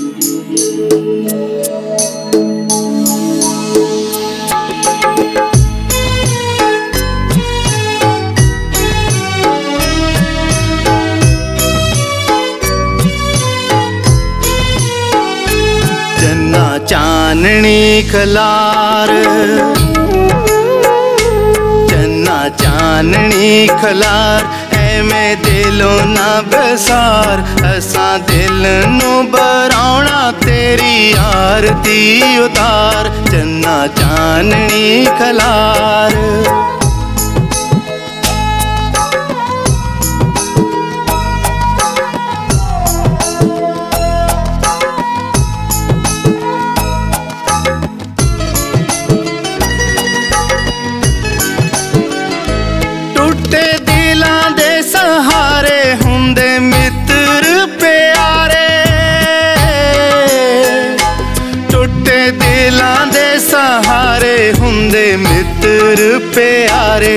चन्ना चाननी खलार, चन्ना चाननी खलार, मैं दिलों ना बसार, असा दिल नू बराउना तेरी आरती उतार। चन्ना चाननी खलार, टूटे दिलां दे सहारे हुंदे मित्र प्यारे, टूटे दिलां दे सहारे हुंदे मित्र प्यारे।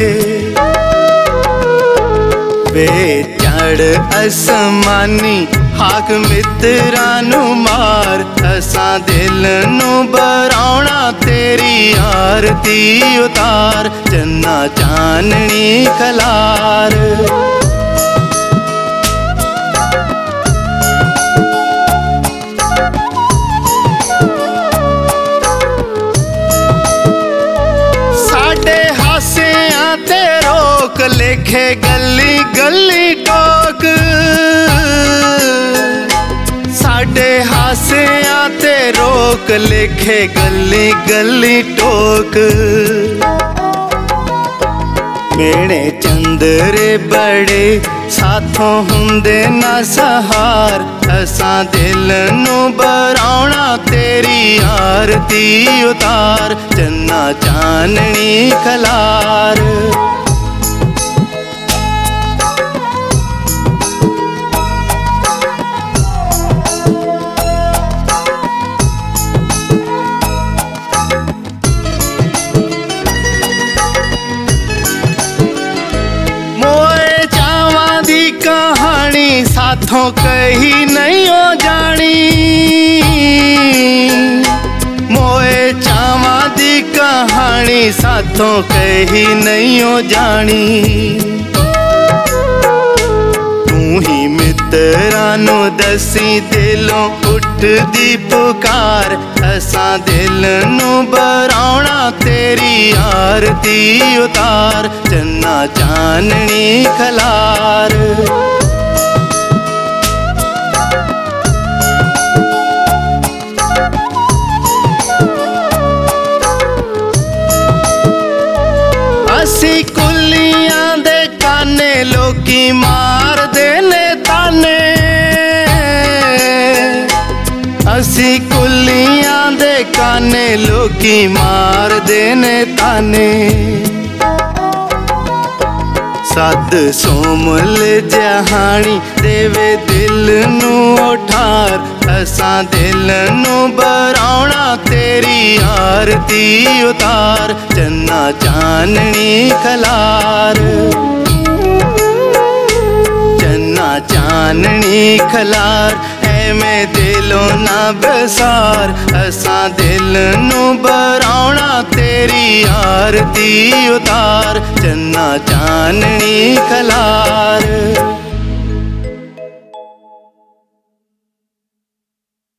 वे चढ़ असमानी हाक मित्रां नू मार, असा दिल नू बराउना तेरी आरती उतार। चन्ना चाननी खलार, साडे हासियां ते रोक लेखे गली गली टोक, साडे हासियां ते रोक लेखे गली गली टोक। मेरे चंदरे बड़े साथों हुंदे ना सहार, असा दिल नू बराउना तेरी आरती उतार। चन्ना चाननी खलार, कहानी साथों कही नहीं हो जानी, मोए चावा दी कहानी साथों कही नहीं हो जानी। तू ही मित्रां नू दसी दिलों उठदी पुकार, असा दिल नू बराउना तेरी आरती उतार। चन्ना चाननी खलार, असी कुलियां दे काने लोकी मार देने ताने, असी कुलियां दे काने लोकी मार देने ताने। सद सोमल जहानी देवे दिल नू उठार, असा दिल नू बराउना तेरी आरती उतार। चन्ना चाननी खलार, चन्ना चाननी खलार, मैं दिलों ना बसार, असा दिल नू बराउना तेरी आरती उतार। चन्ना चाननी खलार।